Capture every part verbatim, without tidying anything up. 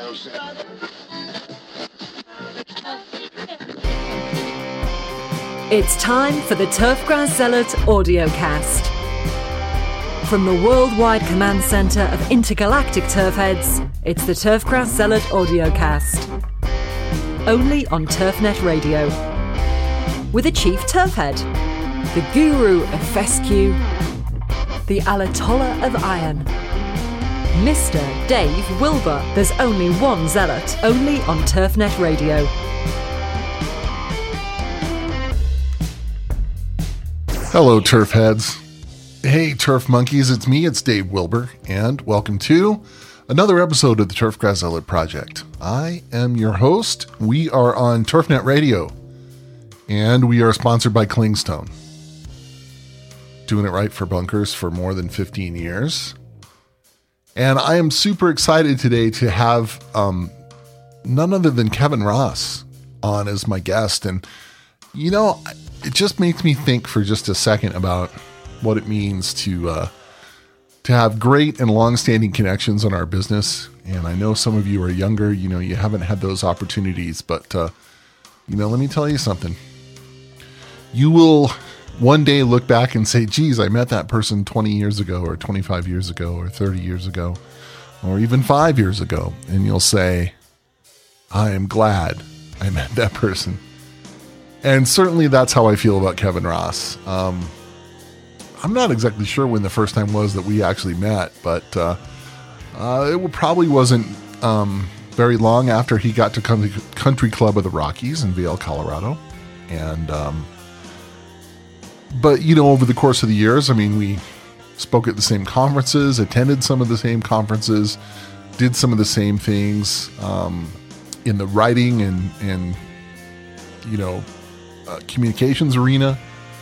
It's time for the Turfgrass Zealot audiocast. From the worldwide command centre of intergalactic turfheads, it's the Turfgrass Zealot audiocast. Only on TurfNet Radio. With a chief turfhead, the guru of fescue, the Ayatollah of iron, Mister Dave Wilbur. There's only one zealot, only on TurfNet Radio. Hello, turf heads. Hey, turf monkeys, it's me, it's Dave Wilbur, and welcome to another episode of the Turfgrass Zealot Project. I am your host. We are on TurfNet Radio, and we are sponsored by Clingstone. Doing it right for bunkers for more than fifteen years. And I am super excited today to have um, none other than Kevin Ross on as my guest. And, you know, it just makes me think for just a second about what it means to uh, to have great and long-standing connections in our business. And I know some of you are younger, you know, you haven't had those opportunities, but, uh, you know, let me tell you something. You will one day look back and say, geez, I met that person twenty years ago or twenty-five years ago or thirty years ago or even five years ago. And you'll say, I am glad I met that person. And certainly that's how I feel about Kevin Ross. Um, I'm not exactly sure when the first time was that we actually met, but uh, uh, it probably wasn't um, very long after he got to Country, Country Club of the Rockies in Vail, Colorado. And, um, but, you know, over the course of the years, I mean, we spoke at the same conferences, attended some of the same conferences, did some of the same things um, in the writing and, and you know, Uh, communications arena.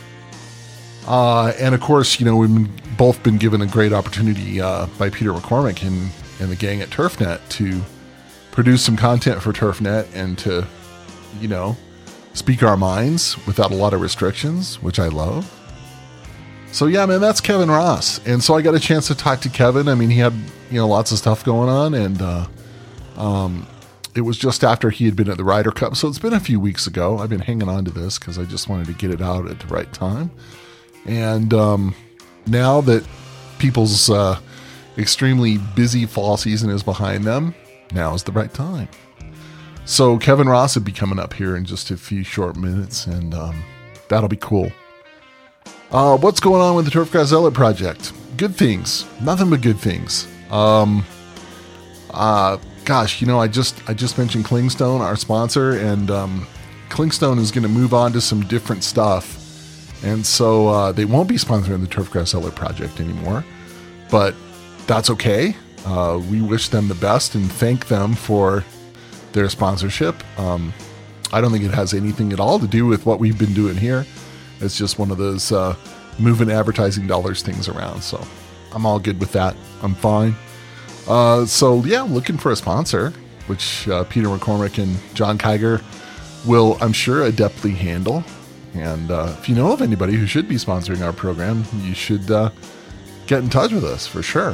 Uh, and of course, you know, we've been, both been given a great opportunity uh, by Peter McCormick and, and the gang at TurfNet to produce some content for TurfNet and to, you know, speak our minds without a lot of restrictions, which I love. So yeah, man, that's Kevin Ross. And so I got a chance to talk to Kevin. I mean, he had, you know, lots of stuff going on, and uh, um, it was just after he had been at the Ryder Cup. So it's been a few weeks ago. I've been hanging on to this because I just wanted to get it out at the right time. And um, now that people's uh, extremely busy fall season is behind them, now is the right time. So Kevin Ross will be coming up here in just a few short minutes, and um, that'll be cool. Uh, what's going on with the Turfgrass Zealot Project? Good things. Nothing but good things. Um, uh, Gosh, you know, I just I just mentioned Clingstone, our sponsor, and um, Clingstone is going to move on to some different stuff. And so uh, they won't be sponsoring the Turfgrass Zealot Project anymore, but that's okay. Uh, we wish them the best and thank them for their sponsorship. Um, I don't think it has anything at all to do with what we've been doing here. It's just one of those uh, moving advertising dollars things around. So I'm all good with that. I'm fine. Uh, so yeah, looking for a sponsor, which uh, Peter McCormick and John Kiger will, I'm sure, adeptly handle. And uh, if you know of anybody who should be sponsoring our program, you should uh, get in touch with us for sure.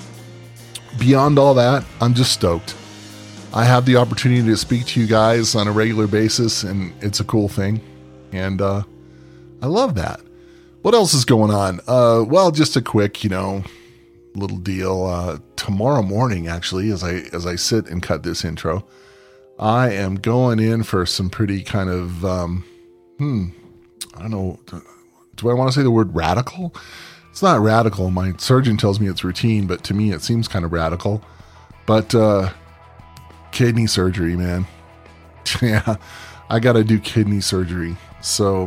Beyond all that, I'm just stoked. I have the opportunity to speak to you guys on a regular basis, and it's a cool thing. And uh, I love that. What else is going on? Uh, well, just a quick, you know, little deal. Uh, tomorrow morning, actually, as I as I sit and cut this intro, I am going in for some pretty kind of um, hmm, I don't know. Do I want to say the word radical? It's not radical. My surgeon tells me it's routine, but to me it seems kind of radical. But uh, kidney surgery, man. Yeah, I got to do kidney surgery. So,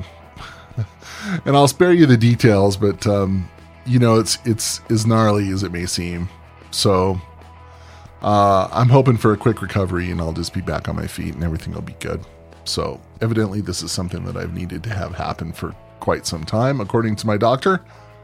and I'll spare you the details, but. Um, You know, it's it's as gnarly as it may seem. So uh, I'm hoping for a quick recovery, and I'll just be back on my feet and everything will be good. So evidently this is something that I've needed to have happen for quite some time, according to my doctor.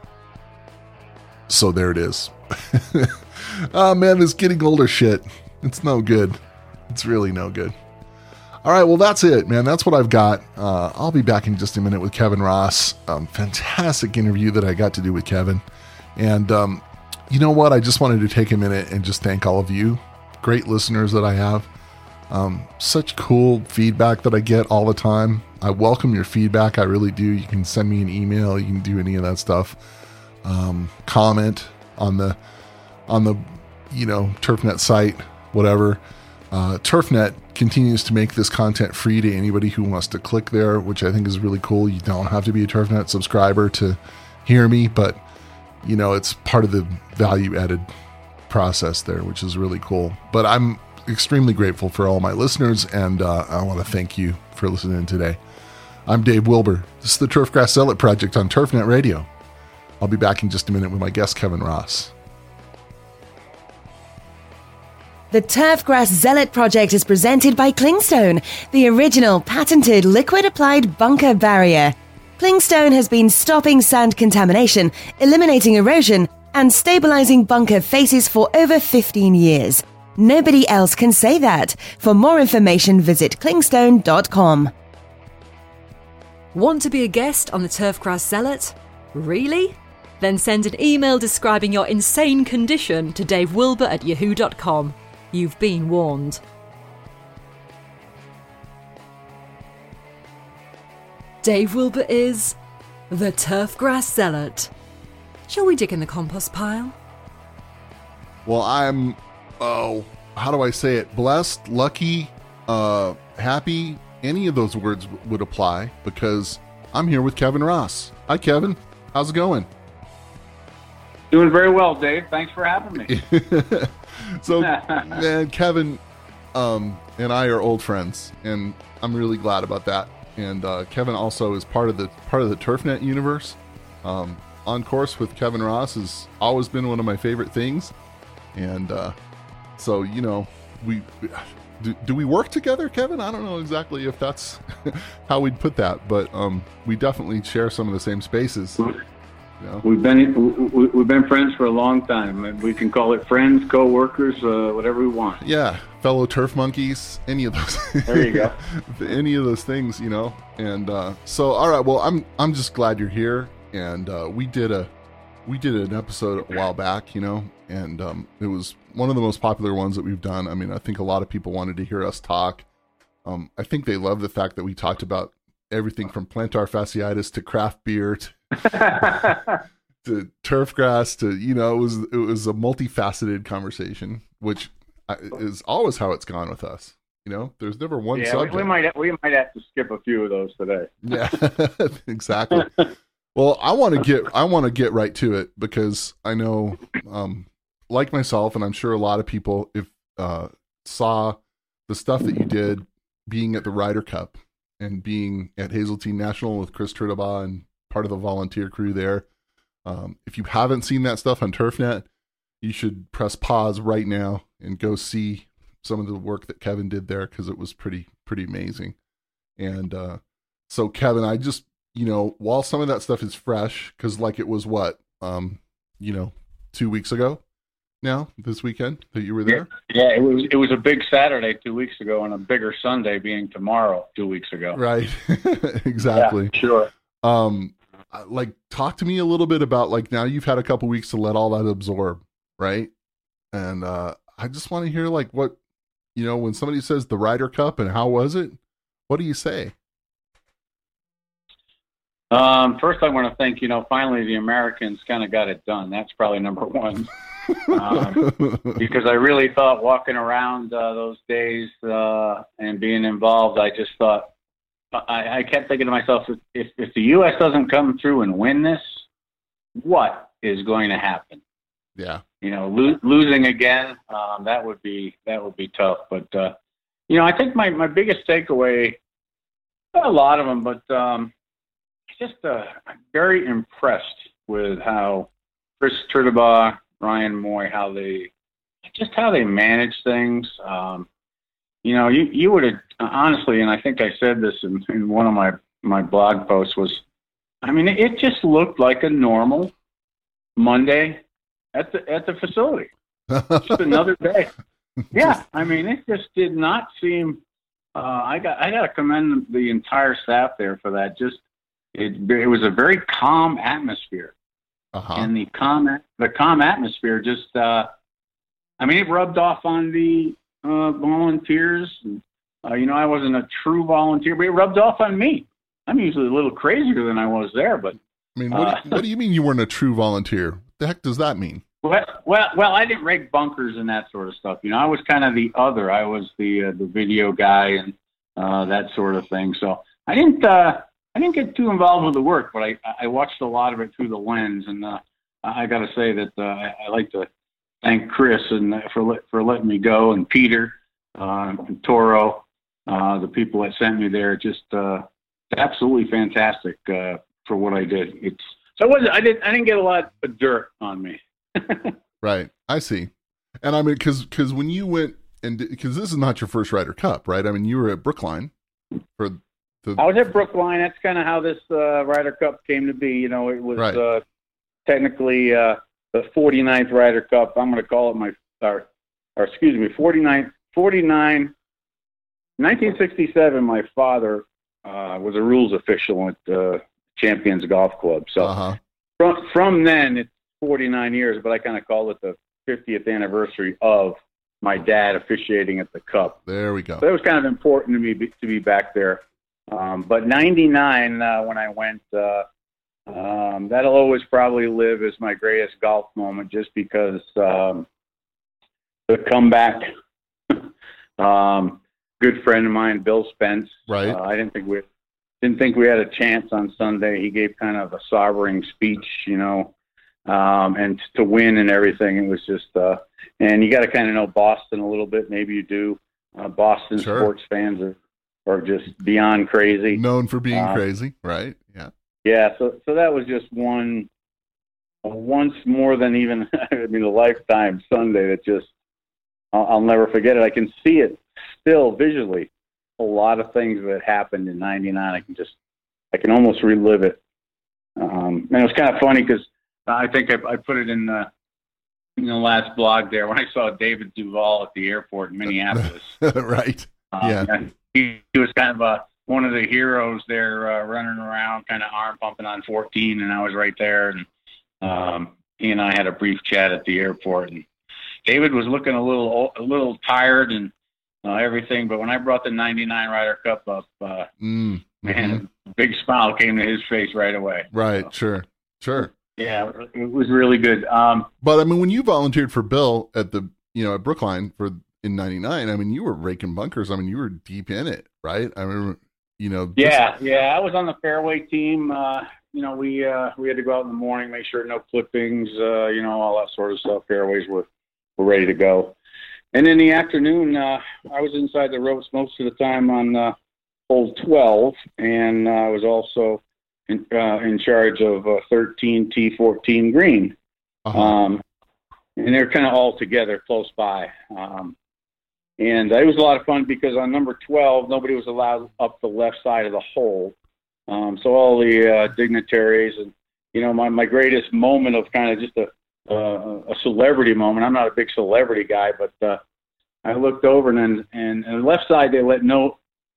So there it is. Oh man, this getting older shit. It's no good. It's really no good. All right, well, that's it, man. That's what I've got. Uh, I'll be back in just a minute with Kevin Ross. Um, fantastic interview that I got to do with Kevin. And um, you know what? I just wanted to take a minute and just thank all of you great listeners that I have. Um, such cool feedback that I get all the time. I welcome your feedback. I really do. You can send me an email. You can do any of that stuff. Um, comment on the, on the, you know, TurfNet site, whatever. Uh, TurfNet continues to make this content free to anybody who wants to click there, which I think is really cool. You don't have to be a TurfNet subscriber to hear me, but you know, it's part of the value added process there, which is really cool. But I'm extremely grateful for all my listeners, and uh, I want to thank you for listening today. I'm Dave Wilbur. This is the Turfgrass Zealot Project on TurfNet Radio. I'll be back in just a minute with my guest, Kevin Ross. The Turfgrass Zealot Project is presented by Clingstone, the original patented liquid-applied bunker barrier. Clingstone has been stopping sand contamination, eliminating erosion, and stabilizing bunker faces for over fifteen years. Nobody else can say that. For more information, visit clingstone dot com. Want to be a guest on the Turfgrass Zealot? Really? Then send an email describing your insane condition to davewilbur at yahoo dot com. You've been warned. Dave Wilbur is the Turfgrass Zealot. Shall we dig in the compost pile? Well, I'm, oh, how do I say it? Blessed, lucky, uh, happy. Any of those words w- would apply because I'm here with Kevin Ross. Hi, Kevin. How's it going? Doing very well, Dave. Thanks for having me. So, man, Kevin um, and I are old friends, and I'm really glad about that. And uh, Kevin also is part of the part of the TurfNet universe. Um, On Course with Kevin Ross has always been one of my favorite things, and uh, so you know, we do, do we work together, Kevin? I don't know exactly if that's how we'd put that, but um, we definitely share some of the same spaces. You know? We've been we've been friends for a long time. We can call it friends, co-workers, uh, whatever we want. Yeah, fellow turf monkeys, any of those. There you go. Any of those things, you know. And uh, so, all right. Well, I'm I'm just glad you're here. And uh, we did a we did an episode a while back, you know, and um, it was one of the most popular ones that we've done. I mean, I think a lot of people wanted to hear us talk. Um, I think they love the fact that we talked about everything from plantar fasciitis to craft beer to, to turf grass to, you know, it was it was a multifaceted conversation, which is always how it's gone with us. You know, there's never one yeah, subject. We, we might we might have to skip a few of those today. Yeah, exactly. Well, I want to get I want to get right to it because I know, um, like myself, and I'm sure a lot of people, if uh, saw the stuff that you did, being at the Ryder Cup and being at Hazeltine National with Chris Tritabaugh and part of the volunteer crew there. Um, if you haven't seen that stuff on TurfNet, you should press pause right now and go see some of the work that Kevin did there because it was pretty pretty amazing. And uh, so, Kevin, I just. You know, while some of that stuff is fresh, because like it was what, um, you know, two weeks ago now, this weekend that you were there? Yeah, yeah, it was it was a big Saturday two weeks ago and a bigger Sunday being tomorrow two weeks ago. Right. Exactly. Yeah, sure. Um, like, talk to me a little bit about, like, now you've had a couple weeks to let all that absorb, right? And uh, I just want to hear, like, what, you know, when somebody says the Ryder Cup and how was it, what do you say? Um, first, I want to thank, you know, finally the Americans kind of got it done. That's probably number one. um, because I really thought walking around uh, those days uh, and being involved, I just thought, I, I kept thinking to myself, if, if the U S doesn't come through and win this, what is going to happen? Yeah. You know, lo- losing again, um, that would be, that would be tough. But, uh, you know, I think my, my biggest takeaway, a lot of them, but, um, just uh, very impressed with how Chris Tritabaugh, Ryan Moy, how they just how they manage things. Um, you know, you, you would have honestly, and I think I said this in, in one of my, my blog posts was, I mean, it just looked like a normal Monday at the at the facility. Just another day. Yeah, I mean, it just did not seem. Uh, I got I got to commend the entire staff there for that. Just. It, it was a very calm atmosphere, uh-huh. and the calm the calm atmosphere just, uh, I mean, it rubbed off on the uh, volunteers. And, uh, you know, I wasn't a true volunteer, but it rubbed off on me. I'm usually a little crazier than I was there, but I mean, what, uh, do, you, what do you mean you weren't a true volunteer? What the heck does that mean? Well, well, well, I didn't rake bunkers and that sort of stuff. You know, I was kind of the other. I was the uh, the video guy and uh, that sort of thing. So I didn't uh, I didn't get too involved with the work, but I I watched a lot of it through the lens. And uh, I got to say that uh, I, I like to thank Chris and uh, for for letting me go, and Peter uh, and Toro, uh, the people that sent me there. Just uh, absolutely fantastic uh, for what I did. It's so it wasn't, I didn't I didn't get a lot of dirt on me. Right. I see. And I mean, cause, cause when you went and, cause this is not your first Ryder Cup, right? I mean, you were at Brookline for the, I was at Brookline. That's kind of how this, uh, Ryder Cup came to be. You know, it was, right. uh, technically, uh, the forty-ninth Ryder Cup. I'm going to call it my, or, or excuse me, forty-ninth, forty-nine, nineteen sixty-seven. My father, uh, was a rules official at, uh, Champions Golf Club. So uh-huh. from, from then it's forty-nine years, but I kind of call it the fiftieth anniversary of my dad officiating at the Cup. There we go. So it was kind of important to me be, to be back there. Um, but ninety-nine, uh, when I went, uh, um, that'll always probably live as my greatest golf moment, just because um, the comeback. um, good friend of mine, Bill Spence. Right. Uh, I didn't think we didn't think we had a chance on Sunday. He gave kind of a sobbing speech, you know. Um, and to win and everything, it was just, uh, and you got to kind of know Boston a little bit. Maybe you do. Uh, Boston Sure. sports fans are, are just beyond crazy. Known for being uh, crazy, right? Yeah. Yeah. So, so that was just one, uh, once more than even, I mean, a lifetime Sunday that just, I'll, I'll never forget it. I can see it still visually. A lot of things that happened in ninety-nine. I can just, I can almost relive it. Um, and it was kind of funny because I think I, I put it in the, in the last blog there when I saw David Duval at the airport in Minneapolis. Right. Um, yeah. He, he was kind of a, one of the heroes there, uh, running around, kind of arm pumping on fourteen, and I was right there. And um, he and I had a brief chat at the airport. And David was looking a little, a little tired and uh, everything, but when I brought the ninety-nine Ryder Cup up, uh, mm, man, mm-hmm. a big smile came to his face right away. Right. So, Sure. Sure. Yeah, it was really good. Um, but I mean, when you volunteered for Bill at the, you know, at Brookline for in ninety-nine, I mean, you were raking bunkers. I mean, you were deep in it, right? I remember, you know. This... Yeah, yeah. I was on the fairway team. Uh, you know, we uh, we had to go out in the morning, make sure no clippings, uh, you know, all that sort of stuff. Fairways were, were ready to go. And in the afternoon, uh, I was inside the ropes most of the time on uh, hole twelve, and uh, I was also in, uh, in charge of uh, thirteen T fourteen green. Uh-huh. Um, and they're kind of all together close by. Um, and it was a lot of fun because on number twelve, nobody was allowed up the left side of the hole. Um, so all the uh, dignitaries and, you know, my, my greatest moment of kind of just a, uh, a celebrity moment. I'm not a big celebrity guy, but uh, I looked over and, and, and on the left side, they let no,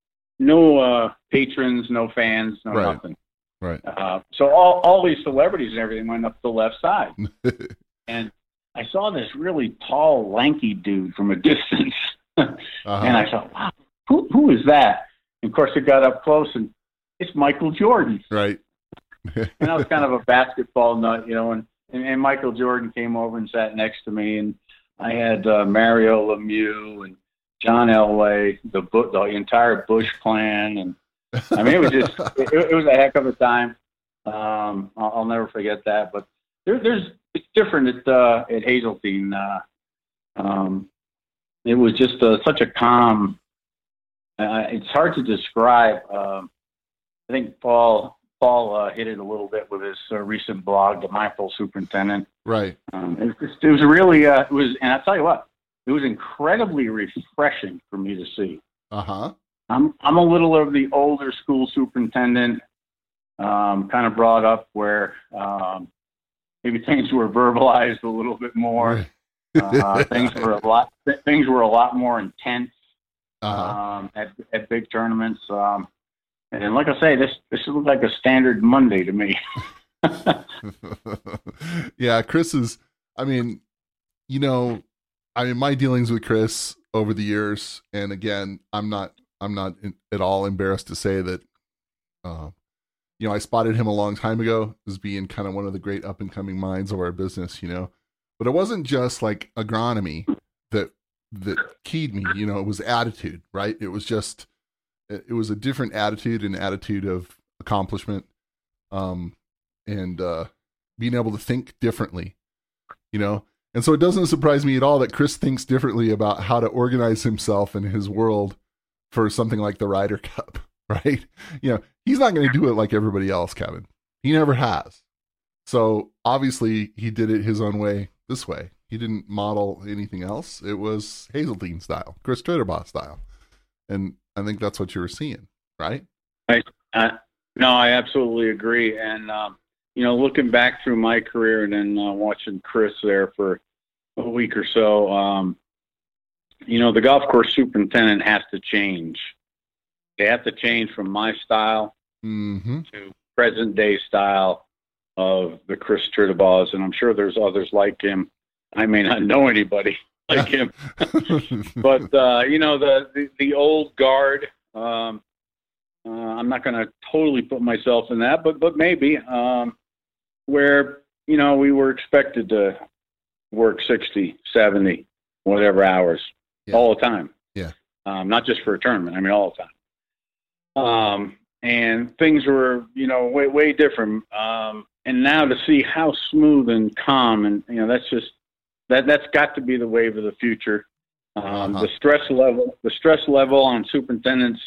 no uh, patrons, no fans, no right. nothing. Right. Uh, so all, all these celebrities and everything went up the left side. And I saw this really tall, lanky dude from a distance. uh-huh. And I thought, wow, who, who is that? And of course, it got up close, and it's Michael Jordan. Right. And I was kind of a basketball nut, you know, and, and, and Michael Jordan came over and sat next to me, and I had uh, Mario Lemieux and John Elway, the the entire Bush clan, and I mean, it was just it, it was a heck of a time. Um, I'll, I'll never forget that. But there, there's it's different at uh, at Hazeltine. Uh, um, it was just uh, such a calm. Uh, it's hard to describe. Um, I think Paul Paul uh, hit it a little bit with his uh, recent blog, The Mindful Superintendent. Right. Um, it, was, it was really uh, it was, and I tell you what, it was incredibly refreshing for me to see. Uh huh. I'm I'm a little of the older school superintendent, um, kind of brought up where um, maybe things were verbalized a little bit more. uh, things were a lot things were a lot more intense uh-huh. um, at at big tournaments. Um, and like I say, this this looked like a standard Monday to me. Yeah, Chris is. I mean, you know, I mean, my dealings with Chris over the years. And again, I'm not, I'm not in, at all embarrassed to say that, uh, you know, I spotted him a long time ago as being kind of one of the great up and coming minds of our business, you know, but it wasn't just like agronomy that, that keyed me, you know, it was attitude, right? It was just, it was a different attitude, an attitude of accomplishment, um, and, uh, being able to think differently, you know? And so it doesn't surprise me at all that Chris thinks differently about how to organize himself and his world for something like the Ryder Cup, right? You know, he's not going to do it like everybody else, Kevin. He never has. So obviously he did it his own way, this way. He didn't model anything else. It was Hazeltine style, Chris Tritterbaugh style. And I think that's what you were seeing, right? I, uh, no, I absolutely agree. And, um, you know, looking back through my career and then uh, watching Chris there for a week or so, um, you know, the golf course superintendent has to change. They have to change from my style mm-hmm. to present day style of the Chris Tritterbaugh, and I'm sure there's others like him. I may not know anybody like him, but uh, you know, the, the the old guard. Um, uh, I'm not going to totally put myself in that, but but maybe um, where you know we were expected to work sixty, seventy, whatever hours yeah. all the time. Yeah, um, not just for a tournament. I mean, all the time. Um, and things were, you know, way, way different. Um, and now to see how smooth and calm and, you know, that's just, that, that's got to be the wave of the future. Um, uh-huh. the stress level, the stress level on superintendents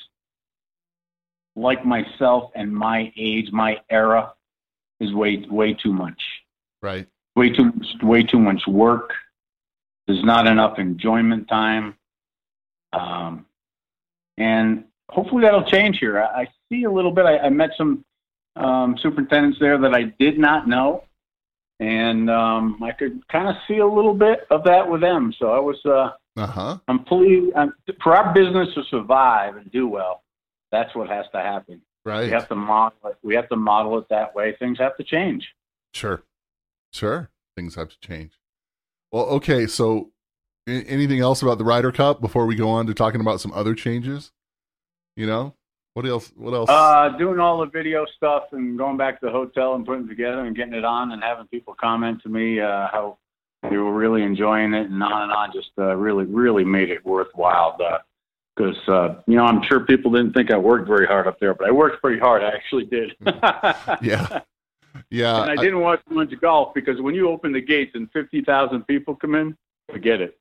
like myself and my age, my era is way, way too much. Right. Way too much, way too much work. There's not enough enjoyment time. Um, and, hopefully that'll change here. I, I see a little bit. I, I met some um, superintendents there that I did not know, and um, I could kind of see a little bit of that with them. So I was, uh, uh-huh. I'm pleased. I'm, for our business to survive and do well, that's what has to happen. Right. We have to model it. We have to model it that way. Things have to change. Sure. Sure. Things have to change. Well, okay. So a- anything else about the Ryder Cup before we go on to talking about some other changes? You know, what else, what else? Uh, doing all the video stuff and going back to the hotel and putting it together and getting it on and having people comment to me, uh, how they were really enjoying it and on and on, just, uh, really, really made it worthwhile. Uh, cause, uh, you know, I'm sure people didn't think I worked very hard up there, but I worked pretty hard. I actually did. yeah. Yeah. And I didn't watch much golf because when you open the gates and fifty thousand people come in, forget it.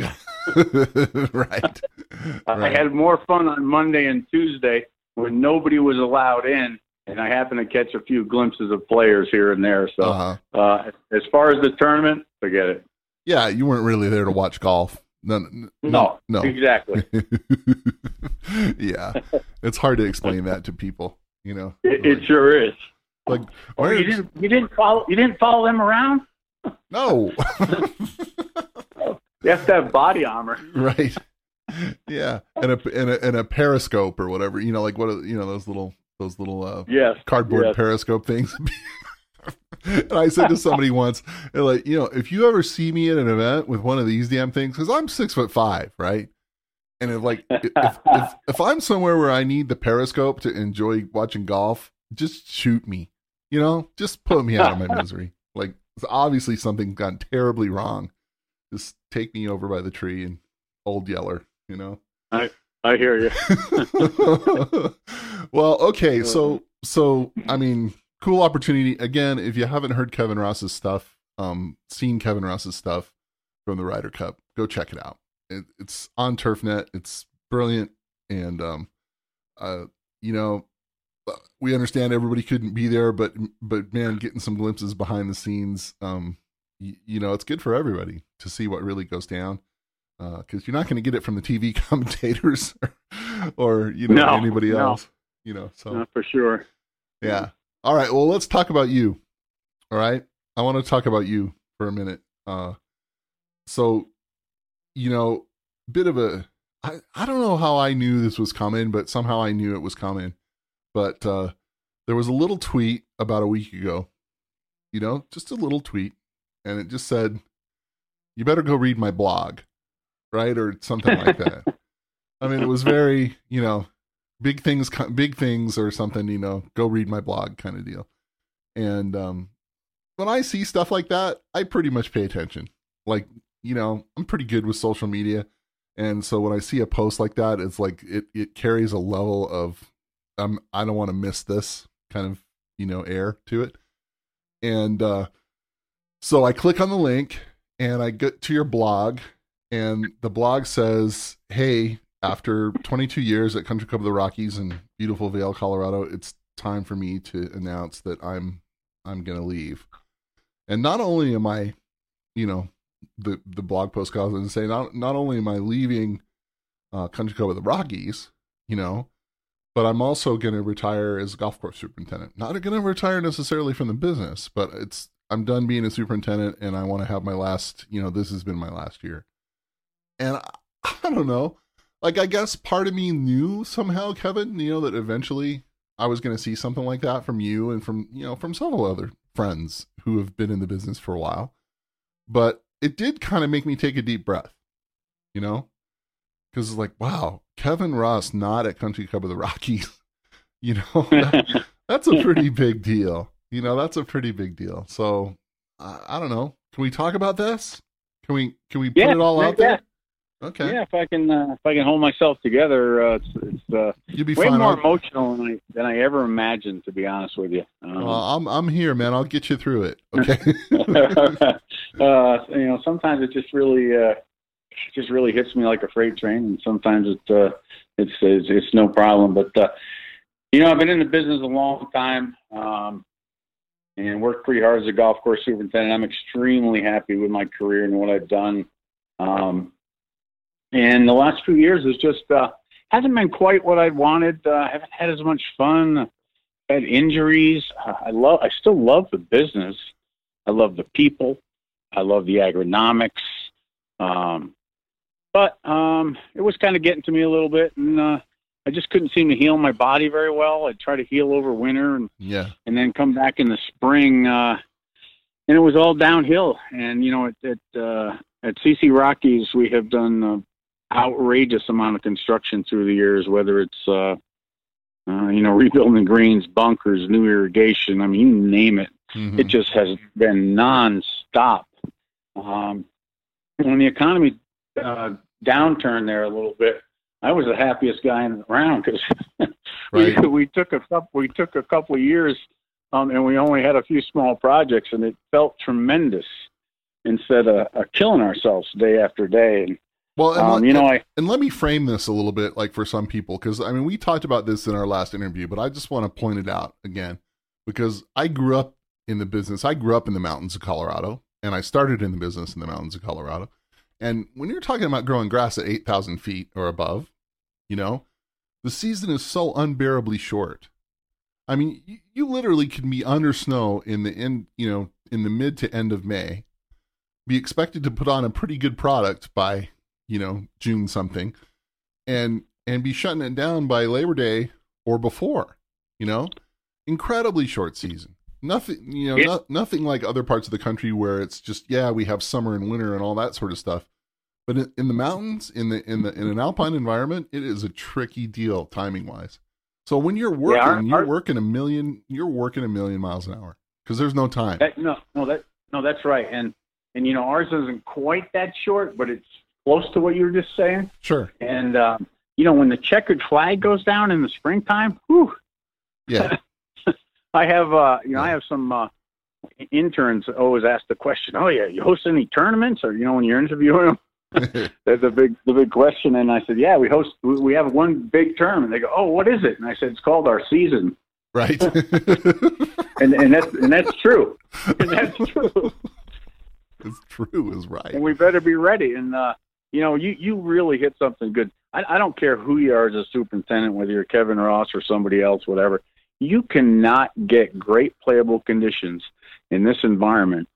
right. I right. had more fun on Monday and Tuesday when nobody was allowed in, and I happened to catch a few glimpses of players here and there. So, uh-huh. uh, as far as the tournament, forget it. Yeah, you weren't really there to watch golf. No, no, no, no. exactly. yeah, it's hard to explain that to people. You know, it, like, it sure is. Like, or you didn't, you didn't follow, you didn't follow them around. No. You have to have body armor, right? Yeah, and a and a and a periscope or whatever. You know, like what are, you know those little those little uh, yes, cardboard yes. periscope things. And I said to somebody once, like, you know, if you ever see me at an event with one of these damn things, because I'm six foot five, right? And if like if, if if I'm somewhere where I need the periscope to enjoy watching golf, just shoot me. You know, just put me out of my misery. Like, it's obviously something gone terribly wrong. Just take me over by the tree and Old Yeller, you know? I I hear you. Well, okay. So, so, I mean, cool opportunity. Again, if you haven't heard Kevin Ross's stuff, um, seen Kevin Ross's stuff from the Ryder Cup, go check it out. It, it's on TurfNet. It's brilliant. And, um, uh, you know, we understand everybody couldn't be there, but, but man, getting some glimpses behind the scenes, um, you, you know, it's good for everybody to see what really goes down. Uh, cause you're not going to get it from the T V commentators or, or you know, no, anybody no. else, you know, so Not for sure. Yeah. All right. Well, let's talk about you. All right. I want to talk about you for a minute. Uh, so, you know, bit of a, I, I don't know how I knew this was coming, but somehow I knew it was coming. But, uh, there was a little tweet about a week ago, you know, just a little tweet. And it just said, you better go read my blog. right? Or something like that. I mean, it was very, you know, big things, big things or something, you know, go read my blog kind of deal. And um, when I see stuff like that, I pretty much pay attention. Like, you know, I'm pretty good with social media. And so when I see a post like that, it's like it, it carries a level of, um, I don't want to miss this kind of, you know, air to it. And uh, so I click on the link and I get to your blog, and the blog says, hey, after twenty-two years at Country Club of the Rockies in beautiful Vail, Colorado, it's time for me to announce that I'm I'm going to leave. And not only am I, you know, the the blog post goes on to say, not not only am I leaving uh, Country Club of the Rockies, you know, but I'm also going to retire as a golf course superintendent. Not going to retire necessarily from the business, but it's I'm done being a superintendent, and I want to have my last, you know, this has been my last year. And I, I don't know. Like, I guess part of me knew somehow, Kevin, you know, that eventually I was going to see something like that from you and from, you know, from several other friends who have been in the business for a while. But it did kind of make me take a deep breath, you know, because it's like, wow, Kevin Ross not at Country Club of the Rockies, you know, that, that's a pretty big deal. You know, that's a pretty big deal. So uh, I don't know. Can we talk about this? Can we, can we put yeah, it all out yeah. there? Okay. Yeah, if I can, uh, if I can hold myself together, uh, it's, it's uh, You'd be way fine. more I'll, emotional than I than I ever imagined. To be honest with you. Um, well, I'm I'm here, man. I'll get you through it. Okay. uh, you know, sometimes it just really, uh, it just really hits me like a freight train, and sometimes it, uh, it's, it's it's no problem. But uh, you know, I've been in the business a long time, um, and worked pretty hard as a golf course superintendent. I'm extremely happy with my career and what I've done. Um, And the last few years is just uh, hasn't been quite what I wanted. Uh, I haven't had as much fun. I've had injuries. Uh, I love. I still love the business. I love the people. I love the agronomics. Um, but um, it was kind of getting to me a little bit, and uh, I just couldn't seem to heal my body very well. I'd try to heal over winter, and yeah, and then come back in the spring, uh, and it was all downhill. And you know, at at, uh, at C C Rockies, we have done Uh, outrageous amount of construction through the years, whether it's, uh, uh, you know, rebuilding greens, bunkers, new irrigation. I mean, you name it. Mm-hmm. It just has been nonstop. Um, when the economy uh, downturned there a little bit, I was the happiest guy around because right. we, we took a couple, we took a couple of years, um, and we only had a few small projects, and it felt tremendous instead of uh, killing ourselves day after day. And, Well, and, um, let, you know, and, I, and let me frame this a little bit, like for some people, because I mean, we talked about this in our last interview, but I just want to point it out again, because I grew up in the business. I grew up in the mountains of Colorado, and I started in the business in the mountains of Colorado. And when you're talking about growing grass at eight thousand feet or above, you know, the season is so unbearably short. I mean, you, you literally can be under snow in the end, you know, in the mid to end of May, be expected to put on a pretty good product by, you know, June something, and and be shutting it down by Labor Day or before, you know, incredibly short season. Nothing, you know, yeah. no, nothing like other parts of the country where it's just, yeah, we have summer and winter and all that sort of stuff. But in, in the mountains, in the in the in an alpine environment, it is a tricky deal timing wise. So when you're working, yeah, our, you're our, working a million, you're working a million miles an hour because there's no time. That, no, no, that no, that's right. And and you know, ours isn't quite that short, but it's close to what you were just saying. Sure. And, um, you know, when the checkered flag goes down in the springtime, whew. Yeah. I have, uh, you know, yeah. I have some uh, interns always ask the question, oh, yeah, you host any tournaments? Or, you know, when you're interviewing them, that's the big, the big question. And I said, yeah, we host, we have one big term. And they go, oh, what is it? And I said, it's called our season. Right. and, and that's, and that's true. And that's true. It's true is right. And we better be ready. And, uh, you know, you, you really hit something good. I, I don't care who you are as a superintendent, whether you're Kevin Ross or somebody else, whatever. You cannot get great playable conditions in this environment.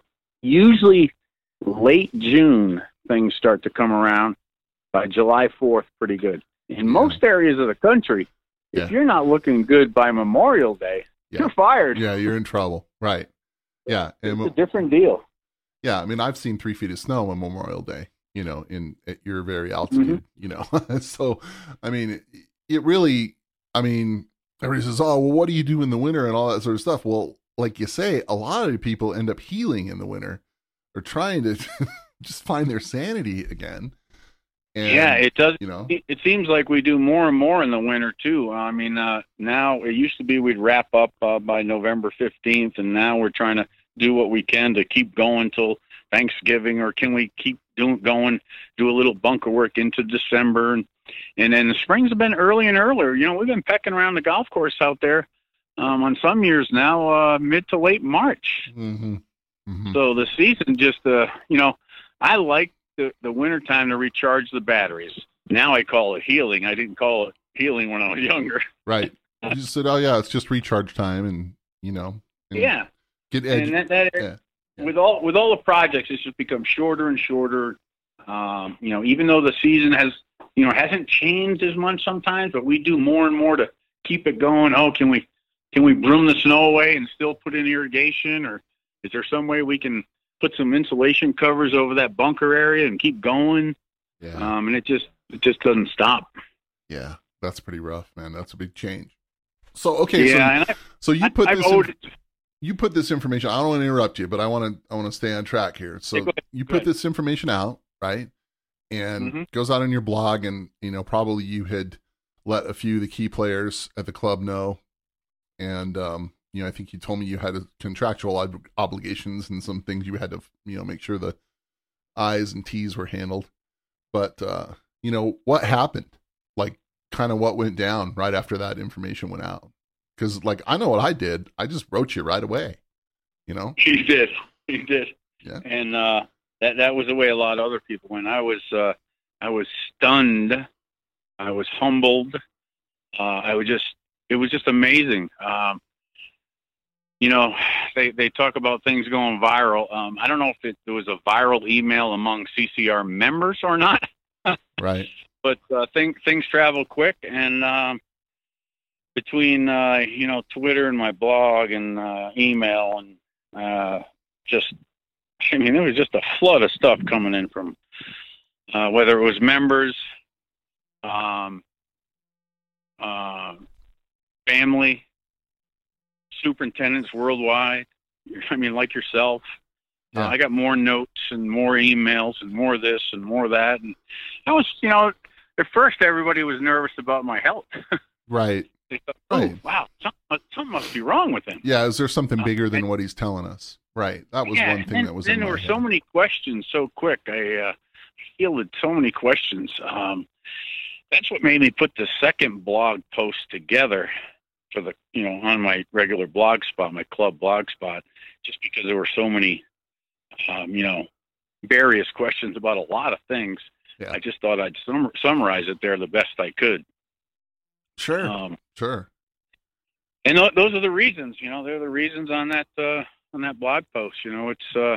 Usually late June, things start to come around. By July fourth, pretty good. In yeah. most areas of the country, yeah. if you're not looking good by Memorial Day, yeah. you're fired. Yeah, you're in trouble. Right. Yeah. It's and, a different deal. Yeah, I mean, I've seen three feet of snow on Memorial Day, you know, in at your very altitude, mm-hmm. you know. So, I mean, it, it really, I mean, everybody says, oh, well, what do you do in the winter and all that sort of stuff? Well, like you say, a lot of people end up healing in the winter or trying to just find their sanity again. And, yeah, it does. You know, it, it seems like we do more and more in the winter too. I mean, uh, now it used to be we'd wrap up uh, by November fifteenth, and now we're trying to do what we can to keep going till Thanksgiving, or can we keep doing going, do a little bunker work into December, and and then the springs have been early and earlier. You know, we've been pecking around the golf course out there um, on some years now, uh, mid to late March. Mm-hmm. Mm-hmm. So the season just, uh, you know, I like the, the winter time to recharge the batteries. Now I call it healing. I didn't call it healing when I was younger. Right. You just said, oh yeah, it's just recharge time, and you know, and yeah, get edgy. And that, that yeah. Yeah. with all with all the projects, it's just become shorter and shorter. Um, you know, even though the season has, you know, hasn't changed as much sometimes, but we do more and more to keep it going. Oh, can we can we broom the snow away and still put in irrigation, or is there some way we can put some insulation covers over that bunker area and keep going? Yeah. Um, and it just it just doesn't stop. Yeah, that's pretty rough, man. That's a big change. So okay, yeah, so, I, so you put I, this in, you put this information. I don't want to interrupt you, but I want to I want to stay on track here. So yeah, you put this information out, right? And mm-hmm. goes out on your blog, and you know, probably you had let a few of the key players at the club know, and um, you know, I think you told me you had a contractual ob- obligations and some things you had to, you know, make sure the I's and T's were handled. But uh, you know, what happened? Like, kind of what went down right after that information went out? Because, like, I know what I did. I just wrote you right away. You know, he did, he did, yeah, and uh, that that was the way a lot of other people went. I was uh, I was stunned. I was humbled. Uh, I was just, it was just amazing. Um, you know, they, they talk about things going viral. Um, I don't know if it, there was a viral email among C C R members or not. Right. But uh, things things travel quick, and um, between uh, you know, Twitter and my blog and uh, email and uh, just, I mean, there was just a flood of stuff coming in from uh, whether it was members, um, uh, family, superintendents worldwide. I mean, like yourself. Yeah. Uh, I got more notes and more emails and more this and more that. And I was, you know, at first everybody was nervous about my health. Right. They thought, oh, right. wow, something, something must be wrong with him. Yeah, is there something bigger than and, what he's telling us? Right. That was yeah, one thing and, that was and in there my were head. so many questions so quick. I uh, fielded so many questions. Um, that's what made me put the second blog post together for the, you know, on my regular blog spot, my club blog spot, just because there were so many, um, you know, various questions about a lot of things. Yeah. I just thought I'd sum- summarize it there the best I could. Sure. Um, sure. And th- those are the reasons, you know, they're the reasons on that, uh, on that blog post. You know, it's, uh,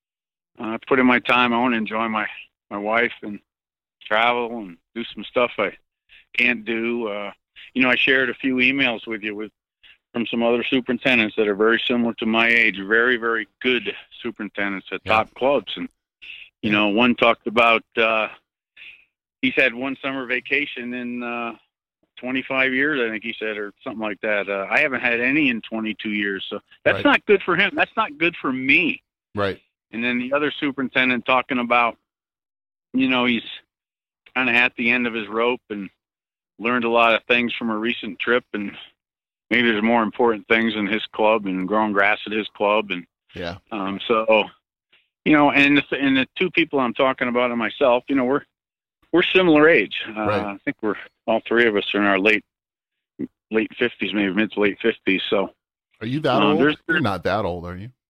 I put in my time. I want to enjoy my, my wife and travel and do some stuff I can't do. Uh, you know, I shared a few emails with you with, from some other superintendents that are very similar to my age, very, very good superintendents at Yeah. top clubs. And, you know, one talked about, uh, he's had one summer vacation in, uh, twenty-five years, I think he said, or something like that. Uh, I haven't had any in twenty-two years. So that's Right. not good for him. That's not good for me. Right. And then the other superintendent talking about, you know, he's kind of at the end of his rope and learned a lot of things from a recent trip, and maybe there's more important things in his club and growing grass at his club. And Yeah. um, so, you know, and the, and the two people I'm talking about and myself, you know, we're, we're similar age. Uh, Right. I think we're, all three of us are in our late, late fifties, maybe mid to late fifties. So Are you that Um, old? there's- You're not that old, are you?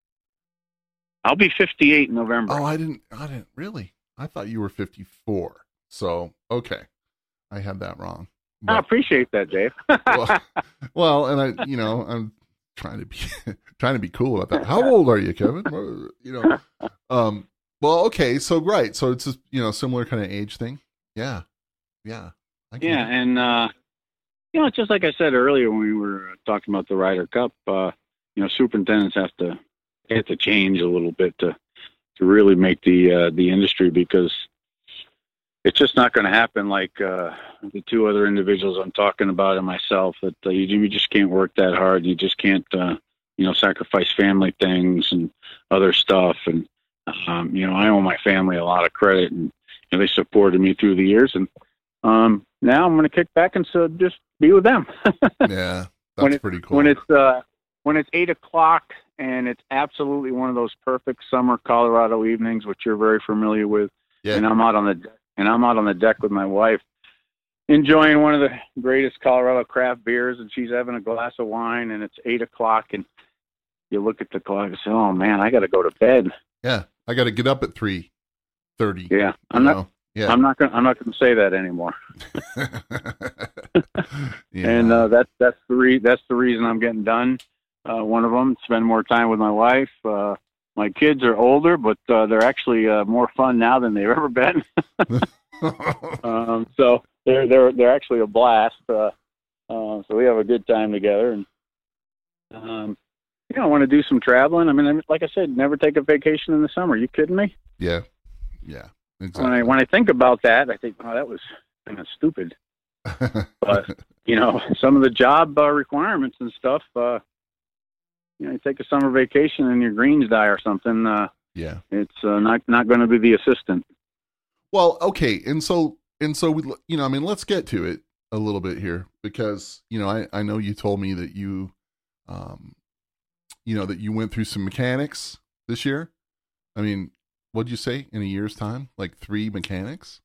I'll be fifty-eight in November. Oh, I didn't, I didn't really. I thought you were fifty-four. So, okay. I had that wrong. I But- appreciate that, Dave. well, well, and I, you know, I'm trying to be trying to be cool about that. How old are you, Kevin? You know, um, well, okay, so right, so it's a, you know, similar kind of age thing. Yeah, yeah, I get Yeah, it. and uh, you know, it's just like I said earlier when we were talking about the Ryder Cup. Uh, you know, superintendents have to have to change a little bit to to really make the uh, the industry, because it's just not going to happen like uh, the two other individuals I'm talking about and myself. That uh, you, you just can't work that hard. You just can't, uh, you know, sacrifice family things and other stuff. And um, you know, I owe my family a lot of credit, and you know, they supported me through the years. And um, now I'm going to kick back and so just be with them. Yeah, that's when it, pretty cool. When it's uh, when it's eight o'clock and it's absolutely one of those perfect summer Colorado evenings, which you're very familiar with, yeah. and I'm out on the and I'm out on the deck with my wife, enjoying one of the greatest Colorado craft beers, and she's having a glass of wine, and it's eight o'clock, and you look at the clock and say, "Oh man, I got to go to bed." Yeah, I got to get up at three thirty. Yeah, I'm not. Know? Yeah, I'm not going. I'm not going to say that anymore. Yeah. And uh, that's that's the re- that's the reason I'm getting done. Uh, one of them, spend more time with my wife. Uh, my kids are older, but uh, they're actually uh, more fun now than they've ever been. um, so they're they're they're actually a blast. Uh, uh, so we have a good time together, and um, you know, I want to do some traveling. I mean, like I said, never take a vacation in the summer. You kidding me? Yeah, yeah. Exactly. When I when I think about that, I think, oh, that was kind of stupid. But you know, some of the job uh, requirements and stuff. Uh, you know, you take a summer vacation and your greens die or something. Uh, yeah, it's uh, not not going to be the assistant. Well, okay, and so and so we, you know, I mean, let's get to it a little bit here because you know, I I know you told me that you, um, you know, that you went through some mechanics this year. I mean. What'd you say in a year's time? Like three mechanics?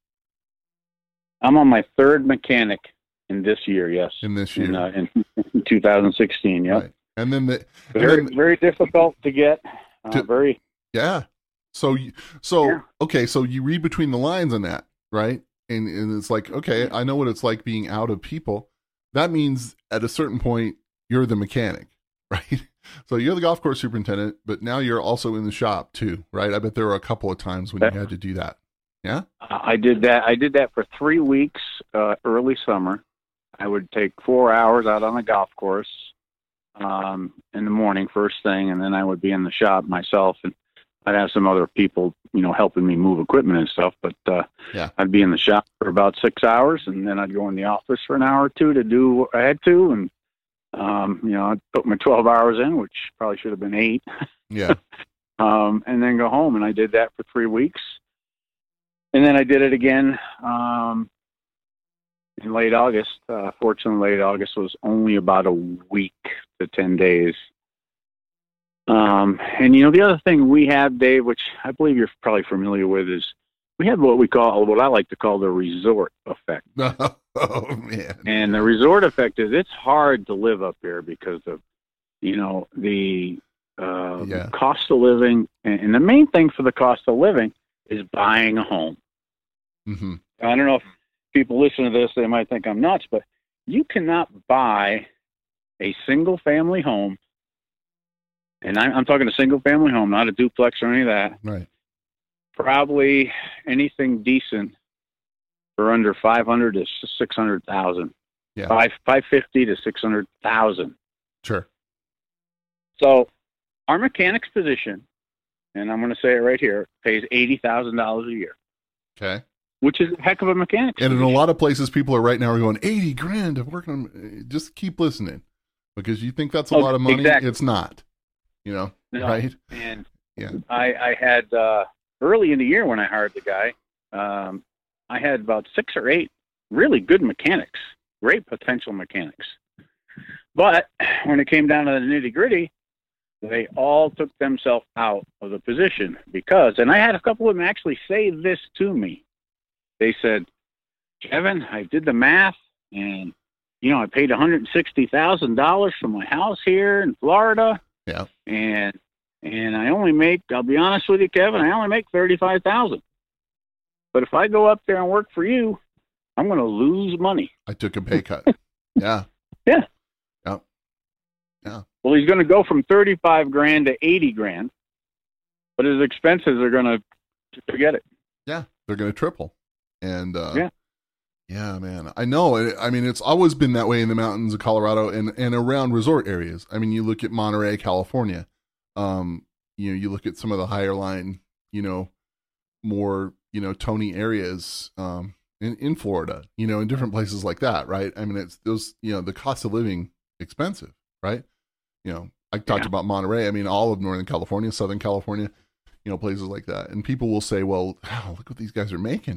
I'm on my third mechanic in this year. Yes, in this year, in, uh, in two thousand sixteen. Yeah, right. And then the very and then, very difficult to get. Uh, to, very yeah. So you, so yeah. okay. So you read between the lines on that, right? And and it's like, okay, I know what it's like being out of people. That means at a certain point you're the mechanic, right? So you're the golf course superintendent, but now you're also in the shop too, right? I bet there were a couple of times when you had to do that. Yeah, I did that. I did that for three weeks uh, early summer. I would take four hours out on the golf course um, in the morning, first thing, and then I would be in the shop myself, and I'd have some other people, you know, helping me move equipment and stuff. But uh, yeah, I'd be in the shop for about six hours, and then I'd go in the office for an hour or two to do what I had to, and Um, you know, I'd put my twelve hours in, which probably should have been eight. Yeah. um, and then go home. And I did that for three weeks. And then I did it again um, in late August. Uh, fortunately, late August was only about a week to ten days. Um, and, you know, the other thing we have, Dave, which I believe you're probably familiar with, is we have what we call, what I like to call the resort effect. Oh, man. And the resort effect is it's hard to live up here because of, you know, the uh, yeah. cost of living. And, and the main thing for the cost of living is buying a home. Mm-hmm. I don't know if people listen to this, they might think I'm nuts, but you cannot buy a single family home. And I'm, I'm talking a single family home, not a duplex or any of that. Right. Probably anything decent for under five hundred to six hundred thousand. Yeah. Five five fifty to six hundred thousand. Sure. So our mechanic's position, and I'm going to say it right here, pays eighty thousand dollars a year. Okay. Which is a heck of a mechanic. And in a lot of places, people are right now are going eighty grand of working on. Just keep listening, because you think that's a oh, lot of money. Exactly. It's not. You know, no. right? And yeah, I, I had uh, early in the year when I hired the guy. Um, I had about six or eight really good mechanics, great potential mechanics. But when it came down to the nitty gritty, they all took themselves out of the position because, and I had a couple of them actually say this to me. They said, Kevin, I did the math and, you know, I paid one hundred sixty thousand dollars for my house here in Florida. Yeah. And, and I only make, I'll be honest with you, Kevin, I only make thirty-five thousand dollars. But if I go up there and work for you, I'm going to lose money. I took a pay cut. Yeah. Yeah. Yeah. Yeah. Well, he's going to go from thirty-five grand to eighty grand, but his expenses are going to forget it. Yeah. They're going to triple. And, uh, yeah. Yeah, man. I know. I mean, it's always been that way in the mountains of Colorado and, and around resort areas. I mean, you look at Monterey, California. Um, you know, you look at some of the higher line, you know, more, you know, Tony areas. Um, in, in Florida, you know, in different places like that, right? I mean, it's those, you know, the cost of living expensive, right? You know, I talked Yeah. about Monterey. I mean, all of Northern California, Southern California, you know, places like that. And people will say, well, oh, look what these guys are making.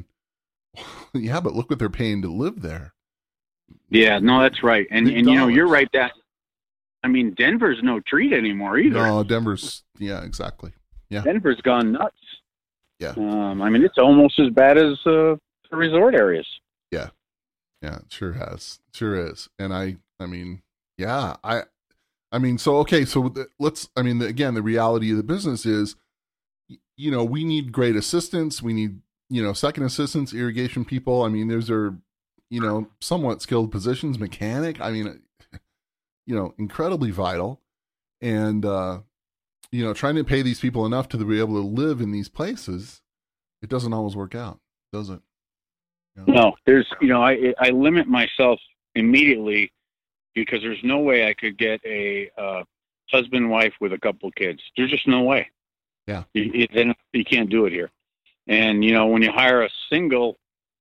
Yeah, but look what they're paying to live there. Yeah, no, that's right. And, Big and you know, you're dollars. right that, I mean, Denver's no treat anymore either. No, Denver's, yeah, exactly. Yeah. Denver's gone nuts. Yeah. Um, I mean, it's almost as bad as uh, the resort areas. Yeah. Yeah, it sure has. It sure is. And I, I mean, yeah, I, I mean, so, okay. So the, let's, I mean, the, again, the reality of the business is, y- you know, we need great assistants. We need, you know, second assistants, irrigation people. I mean, those are, you know, somewhat skilled positions, mechanic. I mean, you know, incredibly vital. And, uh, you know, trying to pay these people enough to be able to live in these places, it doesn't always work out, does it? You know? No, there's, you know, I I limit myself immediately because there's no way I could get a uh, husband, wife with a couple of kids. There's just no way. Yeah. You, you, then you can't do it here. And, you know, when you hire a single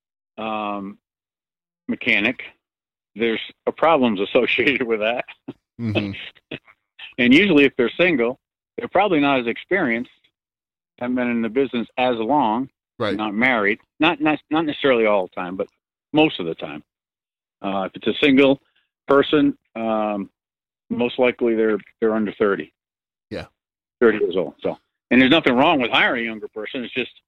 um, mechanic, there's a problems associated with that. Mm-hmm. And usually if they're single, they're probably not as experienced, haven't been in the business as long, Right. not married, not, not, not necessarily all the time, but most of the time. Uh, if it's a single person, um, most likely they're, they're under thirty. Yeah. thirty years old. So, and there's nothing wrong with hiring a younger person. It's just,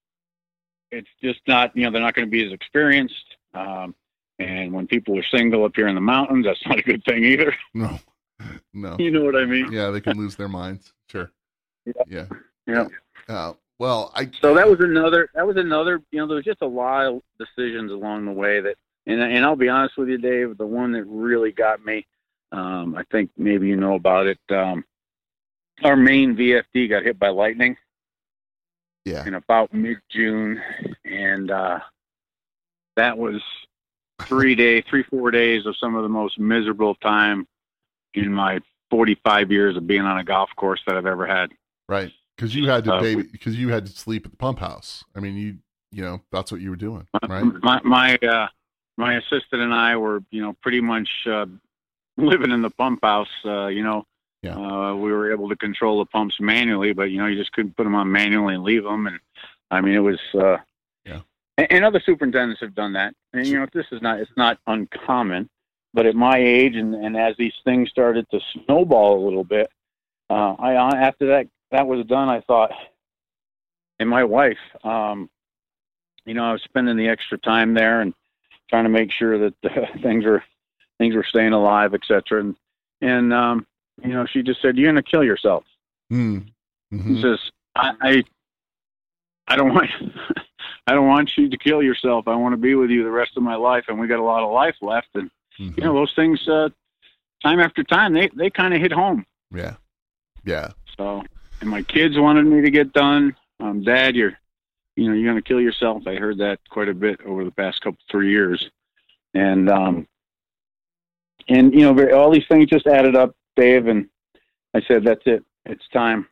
it's just not, you know, they're not going to be as experienced. Um, and when people are single up here in the mountains, that's not a good thing either. No, no. You know what I mean? Yeah, they can lose their minds. Sure. Yeah. Yeah. Yeah. Uh, well, I. So that was another, that was another, you know, there was just a lot of decisions along the way that, and, and I'll be honest with you, Dave, the one that really got me, um, I think maybe you know about it. Um, our main V F D got hit by lightning Yeah. in about mid-June. And, uh, that was three days, three, four days of some of the most miserable time in my forty-five years of being on a golf course that I've ever had. Right. Because you had to Uh, baby. Because you had to sleep at the pump house. I mean, you. You know, that's what you were doing, right? My my uh, my assistant and I were, you know, pretty much uh, living in the pump house. Uh, you know, Yeah. uh, we were able to control the pumps manually, but you know, you just couldn't put them on manually and leave them. And I mean, it was. Uh, Yeah. And, and other superintendents have done that. And you know, this is not. It's not uncommon. But at my age, and, and as these things started to snowball a little bit, uh, I after that that was done, I thought, and my wife. Um, You know, I was spending the extra time there and trying to make sure that uh, things were things were staying alive, et cetera. And and um, you know, she just said, "You're going to kill yourself." Mm. Mm-hmm. She says, "I, I I don't want I don't want you to kill yourself. I want to be with you the rest of my life, and we got a lot of life left." And Mm-hmm. you know, those things, uh, time after time, they they kind of hit home. Yeah. Yeah. So, and my kids wanted me to get done. Um, Dad, you're you know, you're going to kill yourself. I heard that quite a bit over the past couple, three years. And, um, and, you know, all these things just added up, Dave. And I said, that's it. It's time.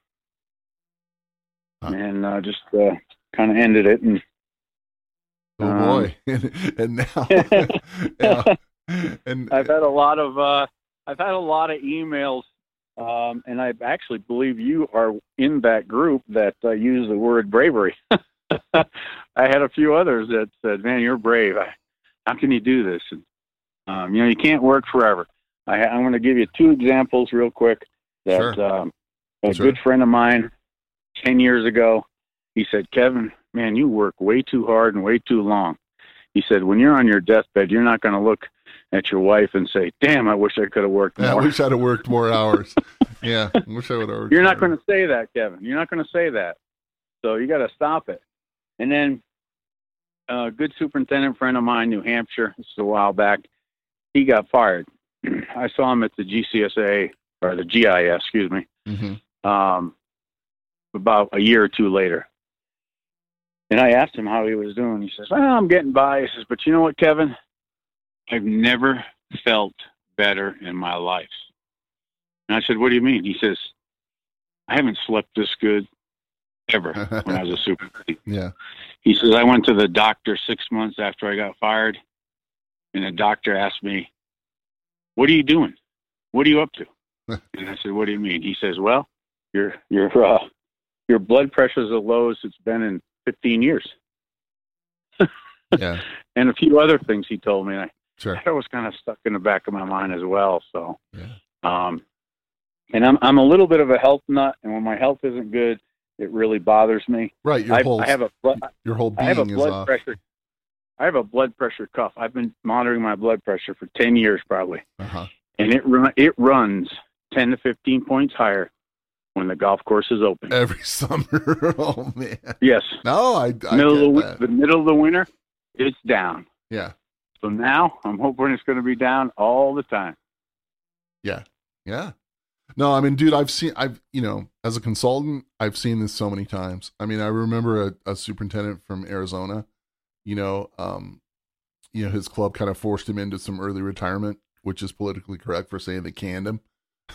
Huh. And, uh, just, uh, kind of ended it. And, Oh Um, boy. and, and now. yeah. And I've had a lot of, uh, I've had a lot of emails. Um, and I actually believe you are in that group that uh, use the word bravery. I had a few others that said, "Man, you're brave. I, how can you do this?" And, um, you know, you can't work forever. I, I'm going to give you two examples real quick. That Sure. um, a Sure. good friend of mine, ten years ago, he said, "Kevin, man, you work way too hard and way too long." He said, "When you're on your deathbed, you're not going to look at your wife and say, 'Damn, I wish I could have worked yeah, I more.'" wish I'd have worked more hours. Yeah. I wish I would have worked You're not more. going to say that, Kevin. You're not going to say that. So you got to stop it. And then a good superintendent friend of mine, New Hampshire, this is a while back, he got fired. I saw him at the G C S A, or the G I S, excuse me, Mm-hmm. um, about a year or two later. And I asked him how he was doing. He says, "Well, I'm getting by." He says, "But you know what, Kevin? I've never felt better in my life." And I said, "What do you mean?" He says, "I haven't slept this good ever when I was a super. Yeah. He says, I went to the doctor six months after I got fired, and the doctor asked me, what are you doing? What are you up to? And I said, what do you mean? He says, well, your your uh, your blood pressure is the lowest it's been in fifteen years. Yeah. And a few other things he told me. And I, Sure. that was kind of stuck in the back of my mind as well. So, Yeah. um, and I'm I'm a little bit of a health nut, and when my health isn't good, it really bothers me. Right. Your I, whole I have a blood, your whole I have a being is blood off. pressure. I have a blood pressure cuff. I've been monitoring my blood pressure for ten years probably, Uh-huh. and it run it runs ten to fifteen points higher when the golf course is open. Every summer. Oh man. Yes. No, I, I middle get of the, that. the middle of the winter, it's down. Yeah. So now I'm hoping it's going to be down all the time. Yeah. Yeah. No, I mean, dude, I've seen, I've, you know, as a consultant, I've seen this so many times. I mean, I remember a, a superintendent from Arizona, you know, um, you know, his club kind of forced him into some early retirement, which is politically correct for saying they canned him,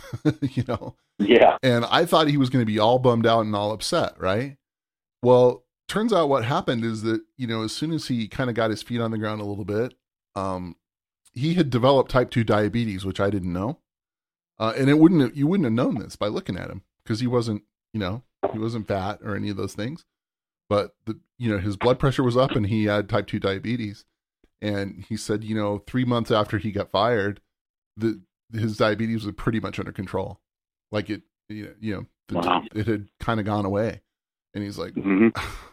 you know? Yeah. And I thought he was going to be all bummed out and all upset. Right. Well, turns out what happened is that, you know, as soon as he kind of got his feet on the ground a little bit, um, he had developed type two diabetes, which I didn't know. Uh, and it wouldn't have, you wouldn't have known this by looking at him because he wasn't, you know, he wasn't fat or any of those things. But the, you know, his blood pressure was up and he had type two diabetes. And he said, you know, three months after he got fired, the his diabetes was pretty much under control. Like it, you know, you know the, Wow. it had kind of gone away. And he's like, Mm-hmm.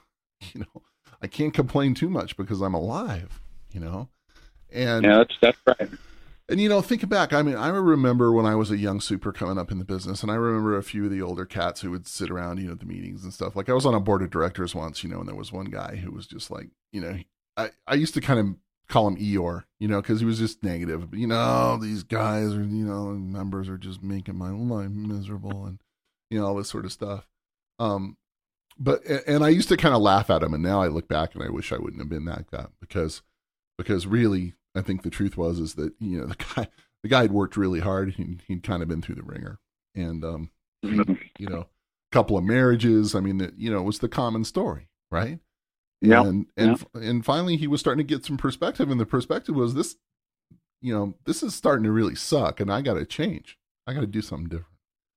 you know, I can't complain too much because I'm alive, you know? And Yeah, that's that's right. And, you know, thinking back, I mean, I remember when I was a young super coming up in the business, and I remember a few of the older cats who would sit around, you know, at the meetings and stuff. Like I was on a board of directors once, you know, and there was one guy who was just like, you know, I, I used to kind of call him Eeyore, you know, because he was just negative. You know, these guys are, you know, members are just making my life miserable and, you know, all this sort of stuff. Um, but, and I used to kind of laugh at him, and now I look back and I wish I wouldn't have been that guy because, because really, I think the truth was is that, you know, the guy the guy had worked really hard. He, he'd kind of been through the ringer, and um, Mm-hmm. you know, a couple of marriages. I mean, the, you know, it was the common story, right? Yeah. And and and finally, he was starting to get some perspective, and the perspective was this, you know, this is starting to really suck, and I got to change. I got to do something different.